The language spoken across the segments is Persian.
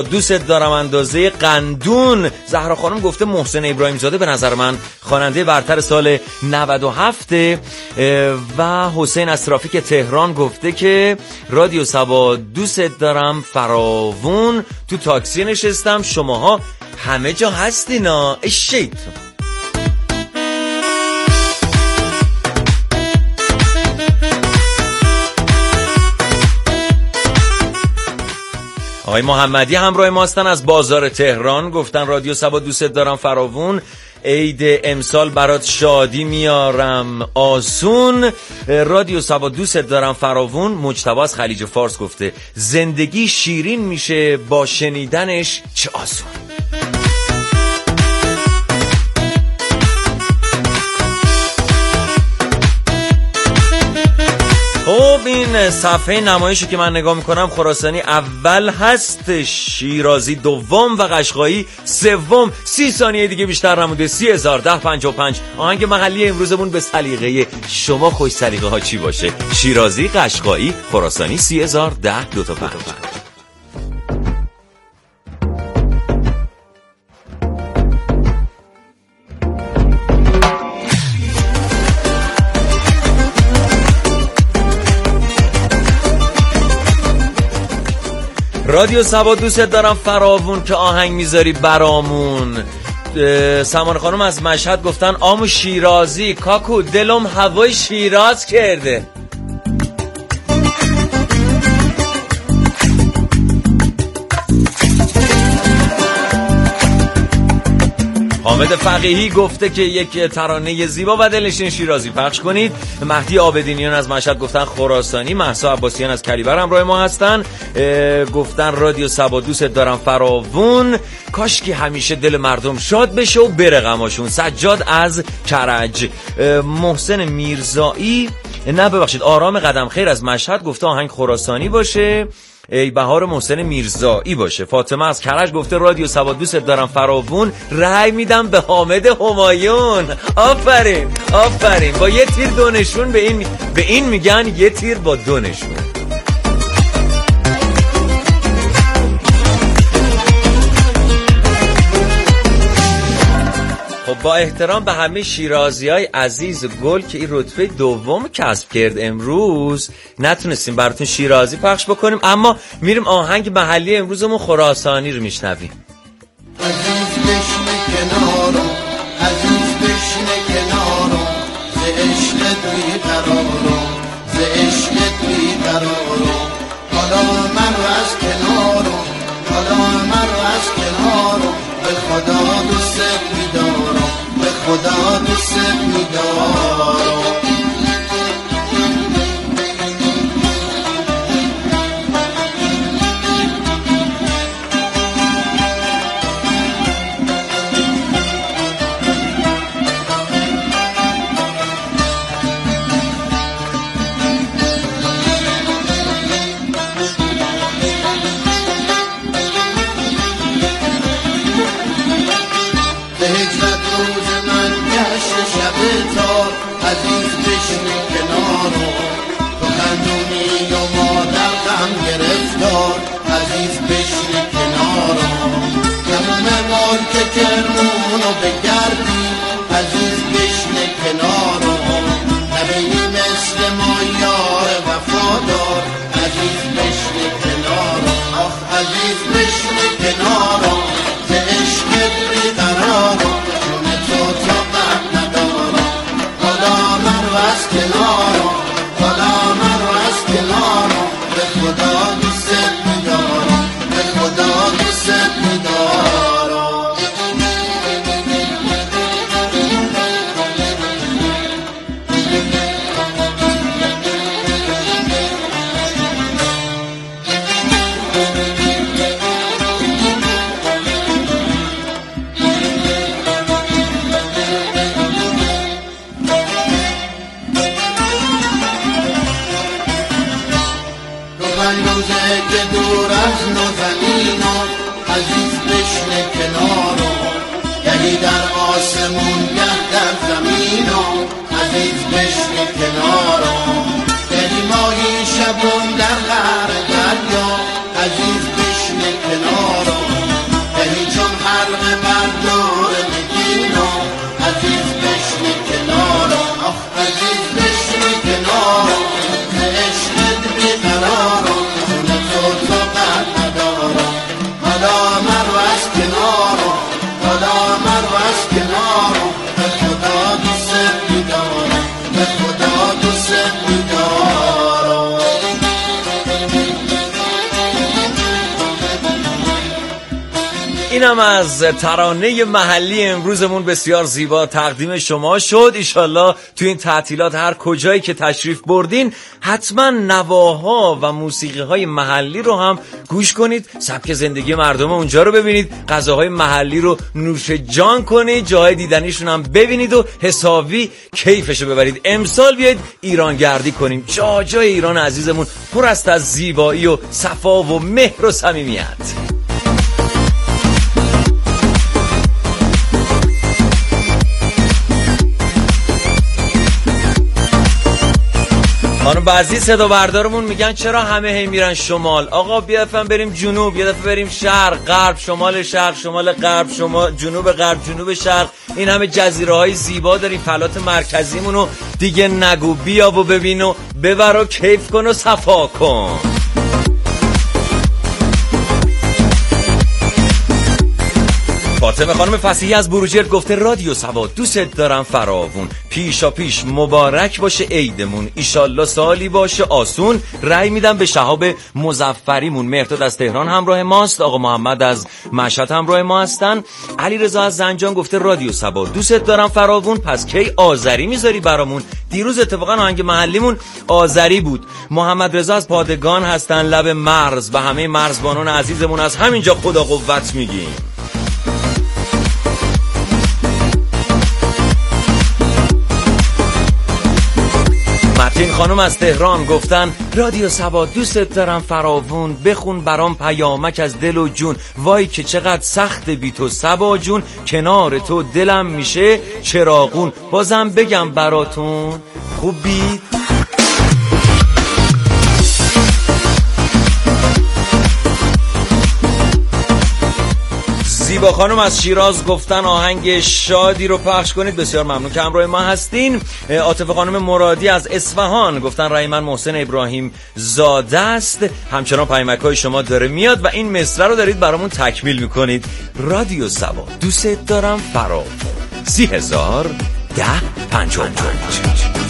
دوست دارم اندازه قندون. زهرا خانم گفته محسن ابراهیم زاده به نظر من خواننده برتر سال 97. و حسین از ترافیک تهران گفته که رادیو سبا دوست دارم فراوون، تو تاکسی نشستم شماها همه جا هستینا اشیت. آقای محمدی همراه ما هستن از بازار تهران، گفتن رادیو سبا دوست دارم فراوون، عید امسال برات شادی میارم آسون. رادیو سبا دوست دارم فراوون. مجتبی از خلیج فارس گفته زندگی شیرین میشه با شنیدنش چه آسون. خب این صفحه نمایشی که من نگاه میکنم خراسانی اول هست، شیرازی دوم و قشقایی سوم. 30 ثانیه دیگه بیشتر نمونده. 30,010.55. آهنگ محلی امروزمون به سلیقه شما خوش سلیقه ها چی باشه؟ شیرازی، قشقایی، خراسانی. 30,010 2 تا 5. رادیو سبا دوست دارم فراوون که آهنگ میذاری برامون. سمان خانم از مشهد گفتن آمو شیرازی کاکو دلم هوای شیراز کرده. حامد فقیهی گفته که یک ترانه زیبا و دلنشین شیرازی پخش کنید. مهدی آبدینیان از مشهد گفتن خراسانی. مهسا عباسیان از کلیبر همراه ما هستن، گفتن رادیو سبا دوست دارم فراوون، کاش که همیشه دل مردم شاد بشه و بره غماشون. سجاد از کرج. محسن میرزایی آرام قدم خیر از مشهد گفته آهنگ خراسانی باشه. ای بهار محسن میرزایی باشه. فاطمه از کرج گفته رادیو سبا دوست دارم فراوون، رأی میدم به حامد همایون. آفرین آفرین، با یه تیر دو نشون. به این میگن یه تیر با دو نشون. خب با احترام به همه شیرازیای عزیز گل که این رتبه دوم کسب کرد امروز، نتونستیم براتون شیرازی پخش بکنیم، اما میریم آهنگ محلی امروزمون خراسانی رو میشنویم. عزیز بشنه کنارم، عزیز بشنه کنارم، ز عشق توی قرارم، ز عشق توی قرارم. حالا من رو از کنارم، حالا من رو از کنارم، به خدا دوست می‌دارم، به خدا دوست می‌دارم. عزیز بشنه کنارم، تو خندونی و ما در غم گرفتار. عزیز بشنه کنارم، تمام مال که کرمونو بگردی. عزیز بشنه کنارم، نبینی مثل ما یار وفادار. عزیز بشنه کنارم، آخ عزیز بشنه کنارم، ز عشقت بیقرارم، چون تو طاقت ندارم. حالا من رو از کنارم، حالا من رو از کنارم، به خدا دوست می‌دارم، به خدا دوست می‌دارم. روزه که دور از نازنینم، عزیز بشنه کنارم، گهی در آسمون گه در زمینم. عزیز بشنه کنارم، گهی ماهی شبون در قعر دریا. عزیز بشنه کنارم، اینم از ترانه محلی امروزمون، بسیار زیبا تقدیم شما شد. ایشالله تو این تعطیلات هر کجایی که تشریف بردین حتما نواها و موسیقی‌های محلی رو هم گوش کنید، سبک زندگی مردم اونجا رو ببینید، غذاهای محلی رو نوش جان کنید، جاهای دیدنیشون هم ببینید و حسابی کیفشو ببرید. امسال بیاید ایران گردی کنیم، جای ایران عزیزمون پر است از زیبایی و صفا و مهر و صمیمیت. خانم بعضی صدا بردارمون میگن چرا همه هی میرن شمال؟ آقا بیا دفعه بریم جنوب، یه دفعه بریم شرق، غرب، شمال، شرق، شمال، غرب، جنوب، غرب، جنوب، شرق. این همه جزیره های زیبا داریم، فلات مرکزیمونو دیگه نگو، بیا و ببین و ببر و کیف کن و صفا کن. فاطمه خانم فصیحی از بروجرد گفته رادیو سوا دوست دارم فراوون، پیشا پیش مبارک باشه عیدمون، ایشالله سالی باشه آسون، رأی میدم به شهاب مظفریمون. مهرداد از تهران همراه ماست، آقا محمد از مشهد همراه ما هستن. علی رضا از زنجان گفته رادیو سوا دوست دارم فراوون، پس کی آذری میذاری برامون؟ دیروز اتفاقا آهنگ محلیمون آذری بود. محمد رضا از پادگان هستن، لب مرز، و همه مرزبانان عزیزمون از همینجا خدا قوت میگیم. متین خانم از تهران گفتن رادیو سوا دوست دارم فراوون، بخون برام پیامک از دل و جون، وای که چقدر سخت بی تو سبا جون، کنار تو دلم میشه چراغون، بازم بگم براتون خوب بید. زیبا خانم از شیراز گفتن آهنگ شادی رو پخش کنید، بسیار ممنون که همراه ما هستین. عاطفه خانم مرادی از اصفهان گفتن رای من محسن ابراهیم زاده است، همچنان پیامک‌های شما داره میاد و این مصرع رو دارید برامون تکمیل میکنید. رادیو سوا دوست دارم فراوون 301055.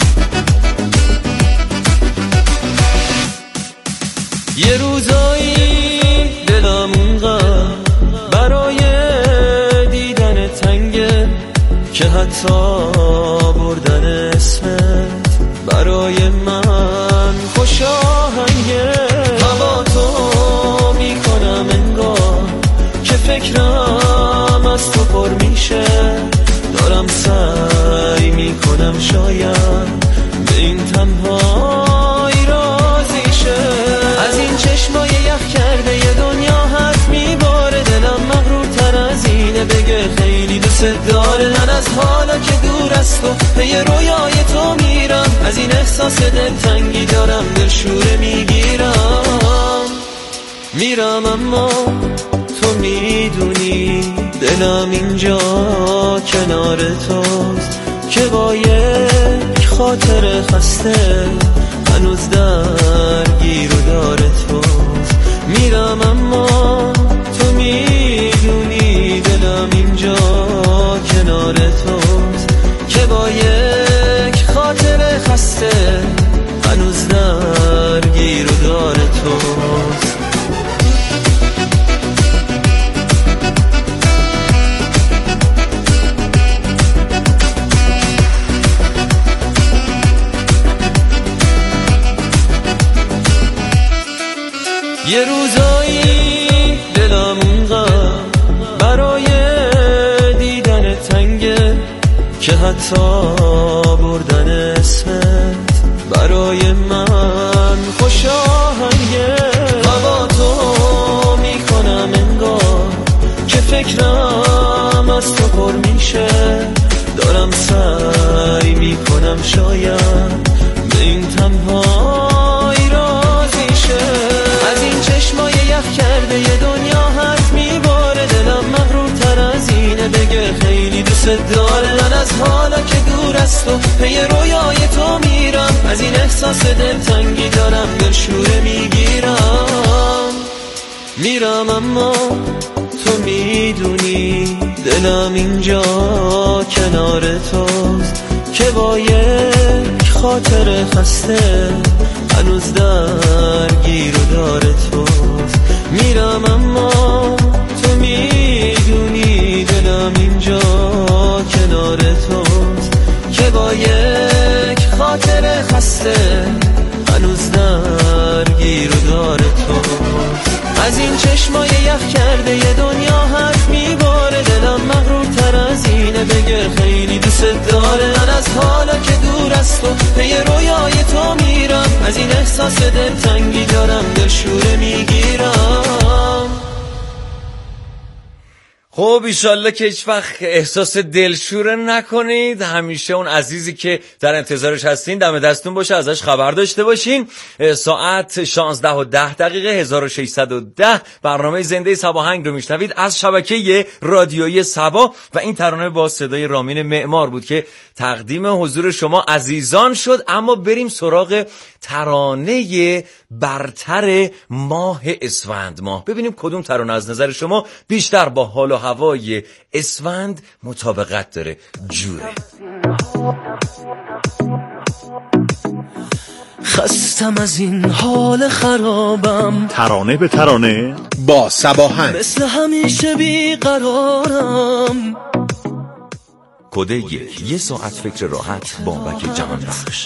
یه روزایی دلم اونقدر برای دیدن تنگه که حتی بردن اسمت برای من خوش آهنگه، هوا تو میکنم انگار که فکرم از تو پر میشه، دارم سعی میکنم شاید به این تنهایی راضی شه، از این چشمای یخ کرده یه دنیا حرف میباره، دلم مغرورتر از اینه بگه خیلی دوست داره، من از حالا که دور از تو پی رویای تو میرم، از این احساس دلتنگی دارم دلشوره میرم اما تو میدونی دلم اینجا کنار توست که با یک خاطر خسته هنوز درگیر و داره توست، میرم اما تو میدونی دلم اینجا کنار توست که با یک خاطر خسته هنوز درگیر و داره توست. یه روزایی دلم اونقدر برای دیدن تنگه که حتی بردن اسمت برای من خوش آهنگه، هوا تو میکنم انگار که فکرم از تو پر میشه، دارم سعی میکنم شاید به این تنهایی راضی شه، از این چشمای یخ کرده یه دنیا حرف میباره، دلم مغرورتر از اینه بگه خیلی دوست داره، من از حالا که دور از تو پی رویای تو میرم، از این احساس دلتنگی دارم دلشوره میرم اما تو میدونی دلم اینجا کنار توست که با یک خاطر خسته هنوز درگیر و داره توست، میرم اما تو میدونی احساس دلتنگی دارم، دلشوره میگیرم. خب ایشالله که هیچ وقت احساس دلشوره نکنید. همیشه اون عزیزی که در انتظارش هستین دم دستون باشه، ازش خبر داشته باشین. ساعت 16:10 1610 برنامه زنده سباهنگ رو میشنوید از شبکه رادیویی سبا و این ترانه با صدای رامین معمار بود که تقدیم حضور شما عزیزان شد. اما بریم سراغ ترانه برتر ماه اسفند ماه، ببینیم کدوم ترانه از نظر شما بیشتر با حال و هوای اسفند مطابقت داره. جوره. خستم از این حال خرابم، ترانه به ترانه با سباهنگ، مثل همیشه بیقرارم. کد 1 یه ساعت فکر راحت بابک جهانبخش.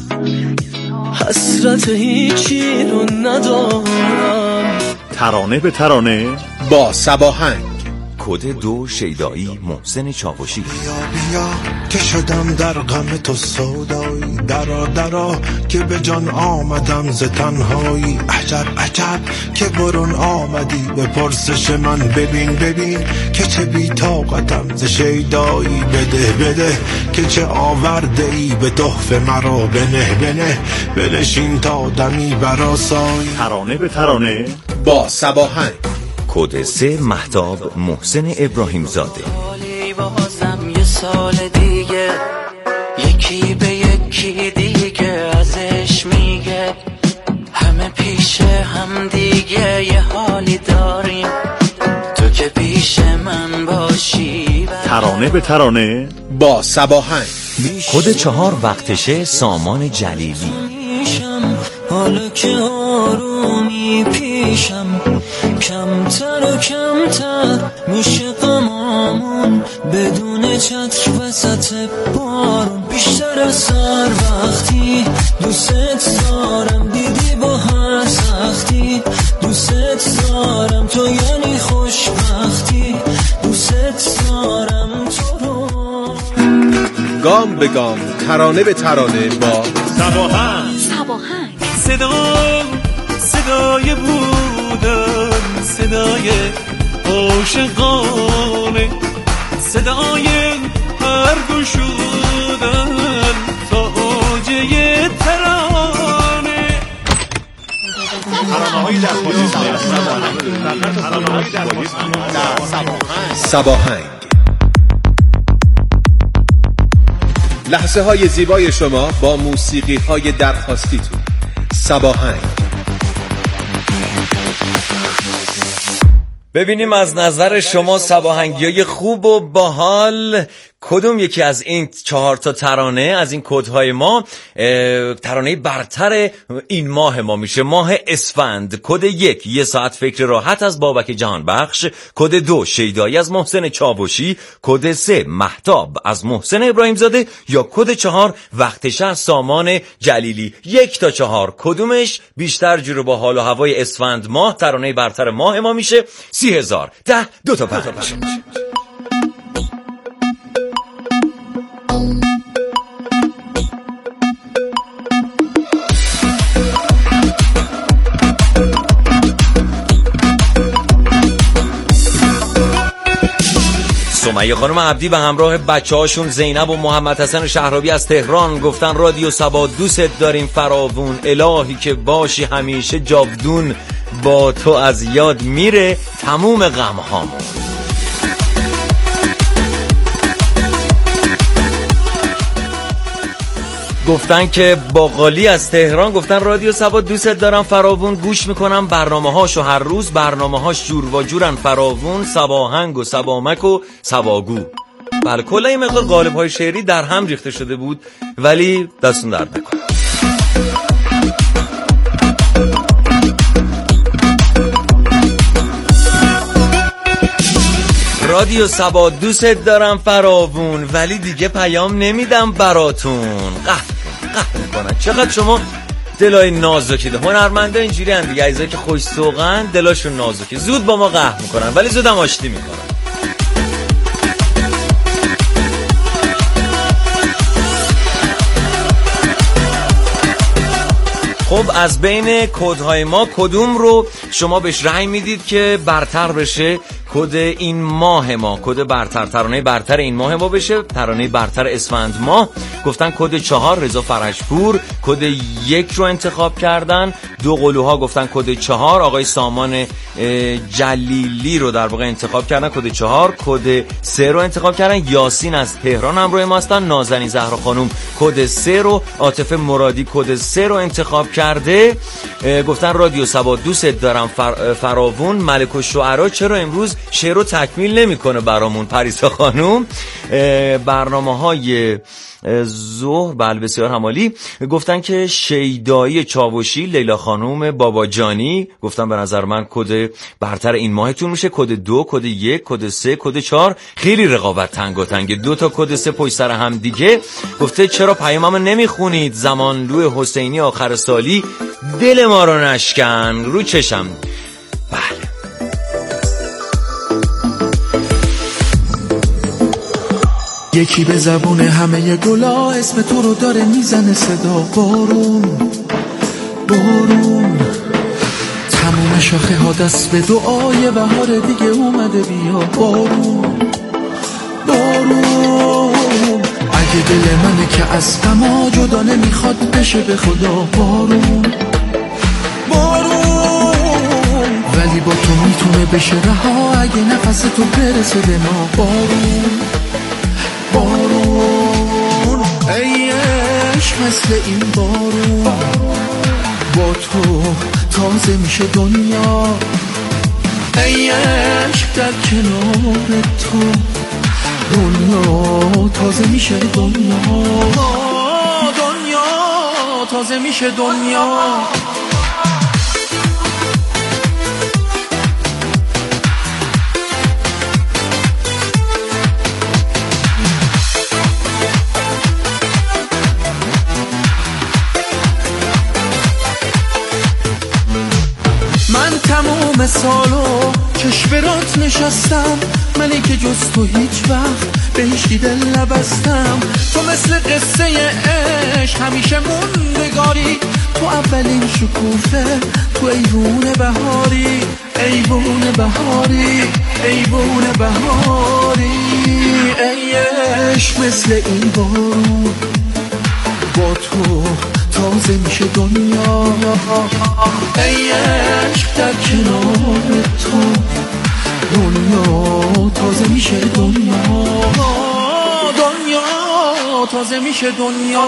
حسرت هیچی رو ندارم، ترانه به ترانه با سباهنگ. کد 2 شیدایی محسن چاوشی. بیا بیا که شدم در غم تو سودایی، درا درا که به جان آمدم ز تنهایی. عجب عجب که برون آمدی به پرسش من، ببین ببین که چه بی طاقتم ز شیدایی. بده بده که چه آورده ای به تحفه مرا، بنه بنه بنشین تا دمی برآسایی. ترانه به ترانه با سباهنگ. کد 3 مهتاب محسن ابراهیم زاده. بازم یه سال دیگه یکی به یکی دیگه ازش میگه، همه پیش هم دیگه یه حالی داریم، تو که پیش من باشی. ترانه به ترانه با سباهنگ. کد 4 وقتشه سامان جلیلی. حالا که آرومی پیشم، کمتر و کمتر میشه غمامون، بدون چتر وسط بارون. بیشتر از سر وقتی دوست دارم، دیدی با هر سختی دوست دارم تو، یعنی خوشبختی دوست دارم تو رو. گام به گام ترانه به ترانه با سباهنگ. صدای بودن، صدای عاشقانه، صدای هر گوش شدن تا اوج ترانه. سباهنگ. لحظه های زیبای شما با موسیقی های درخواستیتون. سباهنگ. ببینیم از نظر شما سباهنگیای خوب و باحال کدوم یکی از این 4 تا ترانه از این کدهای ما ترانه برتر این ماه ما میشه، ماه اسفند. کد 1 یه ساعت فکر راحت از بابک جهانبخش. کد 2 شیدایی از محسن چاوشی. کد 3 مهتاب از محسن ابراهیم زاده. یا کد 4 وقتشه از سامان جلیلی. 1 تا 4 کدومش بیشتر جور با حال و هوای اسفند ماه ترانه برتر ماه ما میشه؟ 30,000 10 2 تا 5. سمیه خانم عبدی به همراه بچه‌هاشون زینب و محمد حسن شهرابی از تهران گفتن رادیو سبا دوست داریم فراوون، الهی که باشی همیشه جاودون، با تو از یاد میره تموم غم‌هامون. گفتن که باقالی از تهران گفتن رادیو سبا دوست دارم فراوون، گوش میکنم برنامه‌هاشو هر روز، برنامه‌هاش جور و جورن فراوون، سباهنگ و سبامک و سباگو. بله کلا این مقدار قالب‌های شعری در هم ریخته شده بود ولی دستون درد نکنه. رادیو سبا دوست دارم فراوون ولی دیگه پیام نمیدم براتون. قهر میکنن. چقدر شما دلای نازکیده. هنرمندا اینجوری ان دیگه، عزیزایی که خوش سوقن دلاشون نازکه، زود با ما قهر میکنن ولی زود هم آشتی میکنن. خب از بین کدهای ما کدوم رو شما بهش رأی میدید که برتر بشه؟ کد این ماه ما، کد برتر، ترانه برتر این ماه ما بشه، ترانه برتر اسفند ماه. گفتن کد 4 رضا فرجپور، کد 1 رو انتخاب کردن. دو قلوها گفتن کد 4، آقای سامان جلیلی رو در واقع انتخاب کردن کد 4، کد 3 رو انتخاب کردن. یاسین از تهران همراه ما هستن. نازنین زهرا خانم کد 3 رو، عاطفه مرادی کد 3 رو انتخاب کرده. گفتن رادیو سبا دوست دارم فراوون. ملک الشعرا چرا امروز شعر رو تکمیل نمیکنه برامون پریسا خانم. برنامه‌های ظهر بله بسیار همالی. گفتن که شیدایی چاوشی، لیلا خانوم باباجانی گفتن به نظر من کد برتر این ماهتون میشه. کد 2، کد 1، کد 3، کد 4 خیلی رقابت تنگاتنگه. 2 تا کد 3 پشت سر هم دیگه. گفته چرا پیاممو نمیخونید؟ زمانلو حسینی آخر سالی دل ما رو نشکن رو چشم. بله یکی به زبون همه گلا اسم تو رو داره میزنه صدا. بارون بارون تموم شاخه ها دست به دعای بهار دیگه اومده بیا. بارون بارون اگه دل منه که از غما جدا نمیخواد بشه به خدا. بارون بارون ولی با تو میتونه بشه رها اگه نفس تو برسه به ما. بارون بارون ای عشق مثل این بارون، با تو تازه میشه دنیا. ای عشق در کنار تو دنیا تازه میشه دنیا. دنیا تازه میشه دنیا. تموم سالو چشمرات نشستم، منی که جز تو هیچ وقت به هیچ دل نبستم. تو مثل قصه عشق همیشه موندگاری، تو اولین شکوفه، تو ایوون بهاری، ایوون بهاری، ایوون بهاری. ای عشق مثل این بارون، با تو تازه میشه دنیا. ای عشق در کنار تو دنیا تازه میشه دنیا. دنیا تازه میشه دنیا.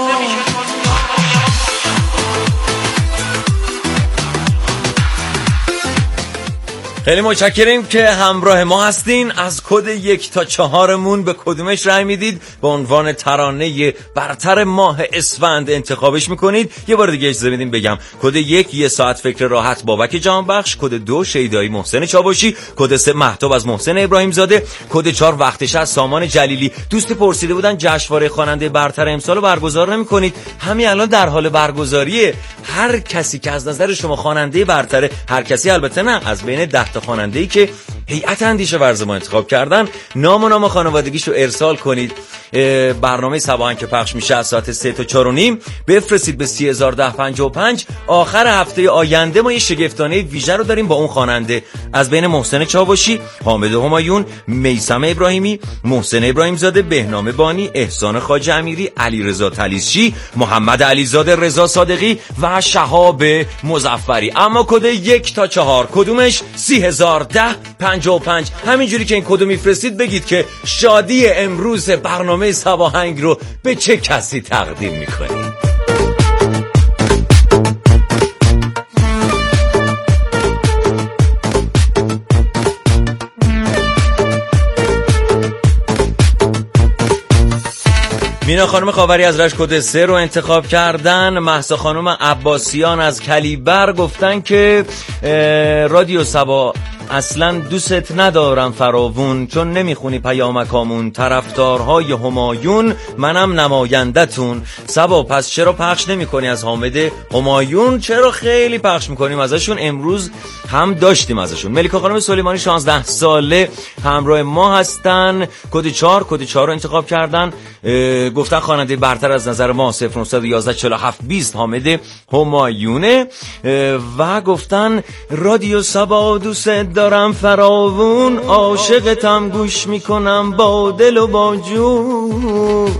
خیلی متشکریم که همراه ما هستین. از کد 1 تا 4مون به کدومش رای میدید؟ به عنوان ترانه برتر ماه اسفند انتخابش میکنید. یه بار دیگه اجازه بدین بگم. کد 1 یه ساعت فکر راحت بابک جهانبخش، کد 2 شیدایی محسن چاوشی، کد 3 مهتاب از محسن ابراهیم زاده، کد 4 وقتش از سامان جلیلی. دوستی پرسیده بودن جشنواره خواننده برتر امسال رو برگزار نمیکنید؟ همین الان در حال برگزاریه. هر کسی که از نظر شما خواننده برتره، هر کسی البته نه، از بین 10 تا خواننده‌ای که هیئت اندیشه ورز ما انتخاب کردن، نام خانوادگیشو ارسال کنید. برنامه سباهنگ که پخش میشه از ساعت 3 تا 4:30 بفرستید به 3001055. آخر هفته آینده ما یه شگفتانه ویژه رو داریم با اون خواننده. از بین محسن چاوشی، حامد همایون، میثم ابراهیمی، محسن ابراهیم زاده، بهنام بانی، احسان خواجه امیری، علیرضا تلیسچی، محمد علیزاده، رضا صادقی و شهاب مظفری. اما کد 1 تا 4 کدومش؟ 3001055. همینجوری که این کدو میفرستید بگید که شادی امروز برنامه سباهنگ رو به چه کسی تقدیم میکنید. مینا خانم خاوری از رشت کد 3 رو انتخاب کردن. مهسا خانم عباسیان از کلیبر گفتن که رادیو سبا اصلا دوست ندارم فراوون، چون نمیخونی پیامکامون، طرفدارهای همایون منم نمایندتون. سبا پس چرا پخش نمیکنی از حامد همایون؟ چرا خیلی پخش میکنیم ازشون. امروز هم داشتیم ازشون. ملیکا خانم سلیمانی 16 ساله همراه ما هستن، کد 4 رو انتخاب کردن، گفتن خواننده برتر از نظر ما 0911 47 20 حامد همایونه و گفتن رادیو سبا دوست دارم فراوون، عاشقتم گوش میکنم با دل و با جون.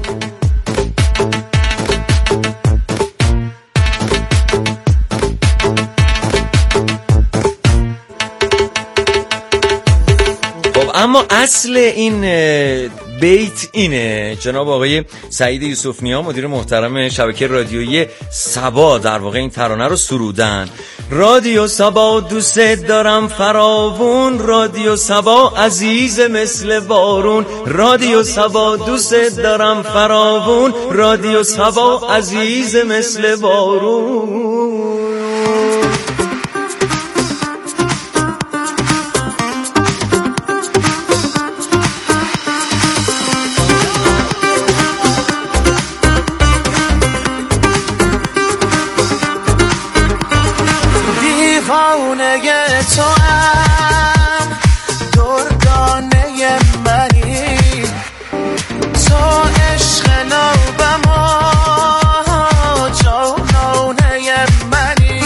اما اصل این بیت اینه. جناب آقای سعید یوسف نیا مدیر محترم شبکه رادیویی سبا در واقع این ترانه رو سرودن. رادیو سبا دوست دارم فراوون، رادیو سبا عزیز مثل بارون، رادیو سبا دوست دارم فراوون، رادیو سبا عزیز مثل بارون. تو هم دردانه منی، تو عشق نوبم و جانانه منی،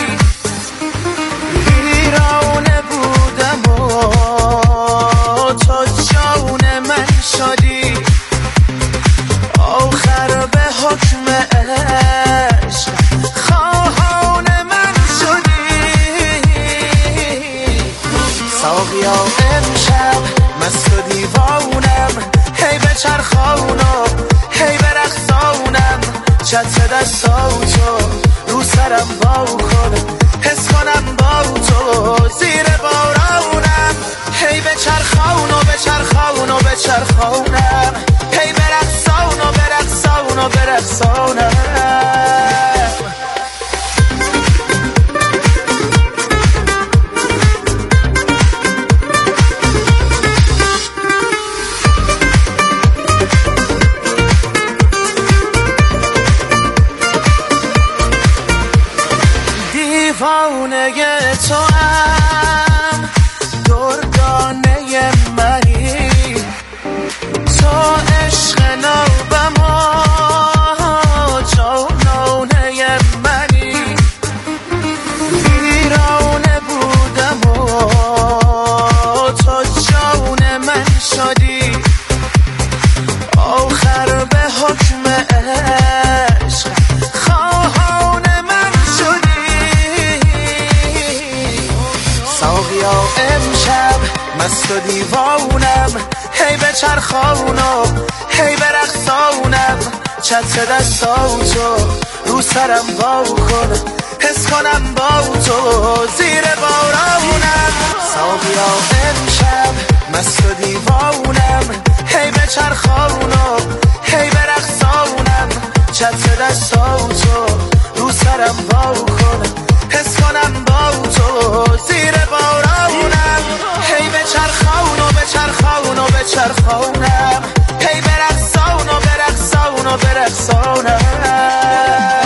ویرانه بودم و تو جان من شدی، آخر به حکم عشق خواهان من شدی. ساقیا امشب مست و دیوانم، هی به چرخانم هی به رقصانم، چتر دستاتو رو سرم با کنم، حس کنم با تو زیر بارانم، هی به چرخان و به چرخان و به چرخانم، هی به رقصان و به رقصان و به رقصانم. دیوانه تو هم دردانه منی، تو عشق نوبم و جانانه منی، ویرانه بودم و تو جان من شدی، آخر به حکم عشق خواهان من شدی. ساقیا امشب مست و دیوانم، هی به چرخانم هی به رقصانم، چتر دستاتو رو سرم وا کنم، حس کنم با تو زیر بارانم. ساقیا امشب مست و دیوانم، هی به چرخانم هی به رقصانم، چتر دستاتو رو سرم وا کنم، حس کنم با تو زیر بارانم، هی به چرخان و به چرخان و به چرخانم، هی به رقصان و به رقصان و به رقصانم.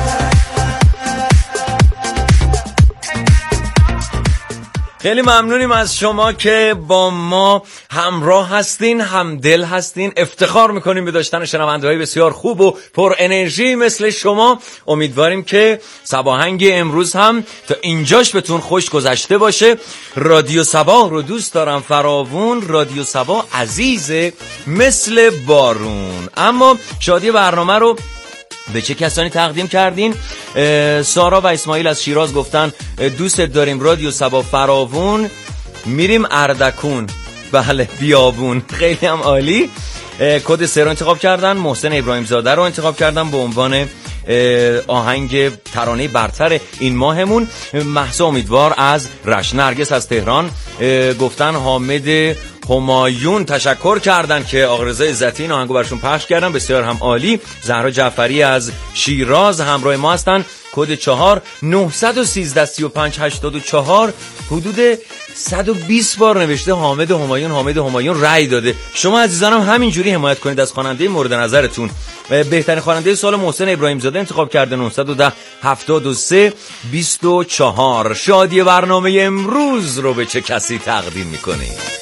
خیلی ممنونیم از شما که با ما همراه هستین، همدل هستین. افتخار میکنیم به داشتن شنونده‌های بسیار خوب و پر انرژی مثل شما. امیدواریم که سباهنگ امروز هم تا اینجاش بهتون خوش گذشته باشه. رادیو سبا رو دوست دارم فراوون، رادیو سبا عزیزه مثل بارون. اما شادی برنامه رو به چه کسانی تقدیم کردین؟ سارا و اسماعیل از شیراز گفتن دوست داریم رادیو سبا فراوون، میریم اردکون. بله بیابون. خیلی هم عالی. کد 3 رو انتخاب کردن. محسن ابراهیم زاده رو انتخاب کردن به عنوان آهنگ ترانه برتر این ماهمون. مهسا امیدوار از رشت. نرگس از تهران گفتن حامد همایون، تشکر کردن که آقا رضا عزتی این آهنگو برشون پخش کردن، بسیار هم عالی. زهرا جعفری از شیراز همراه ما هستن. کد 4 913 35 84. حدود 120 بار نوشته حامد همایون رأی داده. شما عزیزانم همینجوری حمایت کنید از خواننده مورد نظرتون. بهترین خواننده سال محسن ابراهیم زاده انتخاب کرده 910 73 24. شادی برنامه امروز رو به چه کسی تقدیم میکنید؟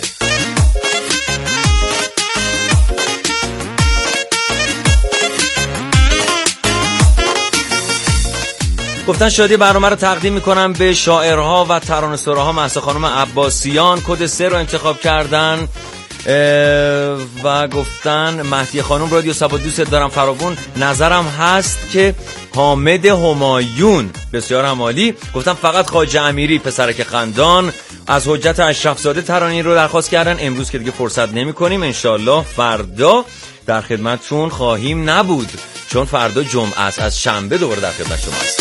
گفتن شادی برنامه رو تقدیم میکنم به شاعرها و ترانه‌سراها مهسا خانم عباسیان. کد 3 رو انتخاب کردن و گفتن مهدی خانم رادیو سبا دوست دارم فراوون. نظرم هست که حامد همایون بسیار عالی. گفتم فقط خواجه امیری پسرک خندان از حجت اشرف زاده ترانه‌ای رو درخواست کردن. امروز که دیگه فرصت نمی‌کنیم، انشالله فردا در خدمتتون خواهیم نبود، چون فردا جمعه است. از شنبه دوباره در خدمت شما هستیم.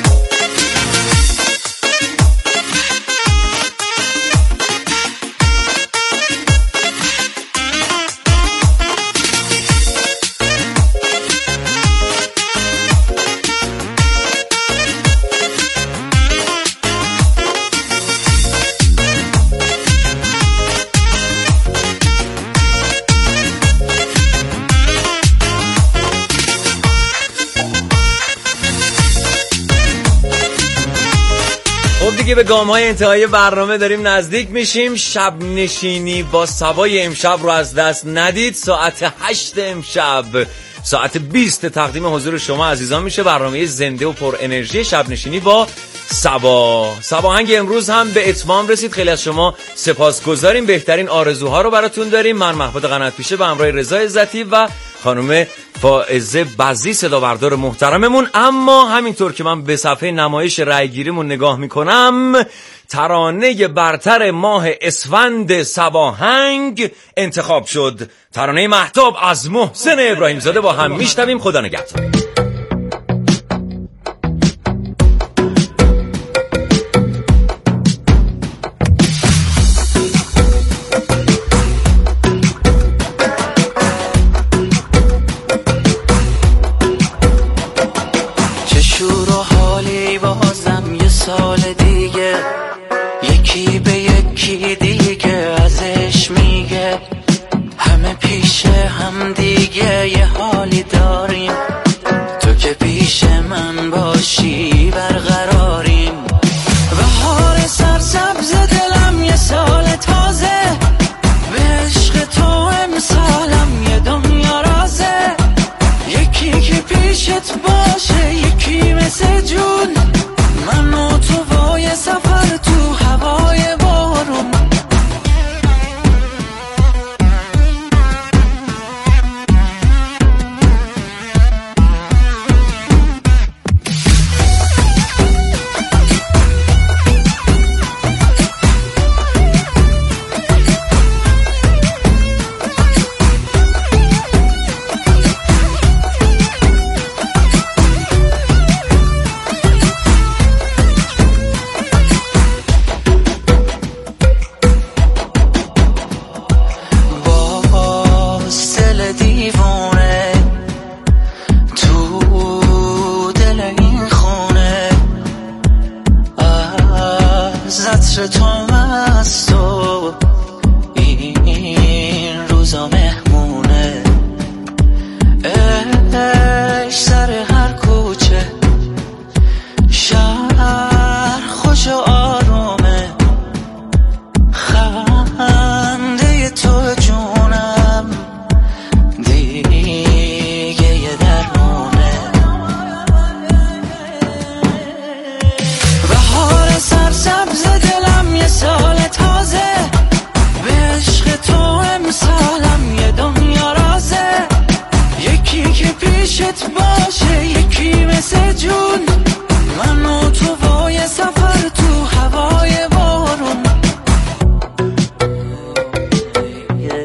دیگه به گام‌های انتهایی برنامه داریم نزدیک میشیم. شب نشینی با سبای امشب رو از دست ندید. ساعت 8 امشب ساعت 20 تقدیم حضور شما عزیزان میشه برنامه زنده و پر انرژی شب نشینی با سبا. سباهنگ امروز هم به اتمام رسید. خیلی از شما سپاسگزاریم. بهترین آرزوها رو براتون داریم. من محمود قنات پیشه به همراه رضا عزتی و خانم فائزه بزی صدا بردار محترممون. اما همینطور که من به صفحه نمایش رأیگیریمون نگاه میکنم، ترانه برتر ماه اسفند سباهنگ انتخاب شد. ترانه مهتاب از محسن ابراهیم زاده با هم میشنویم. خدا نگهدار. یه حالی داریم تو که پیش من باشی برق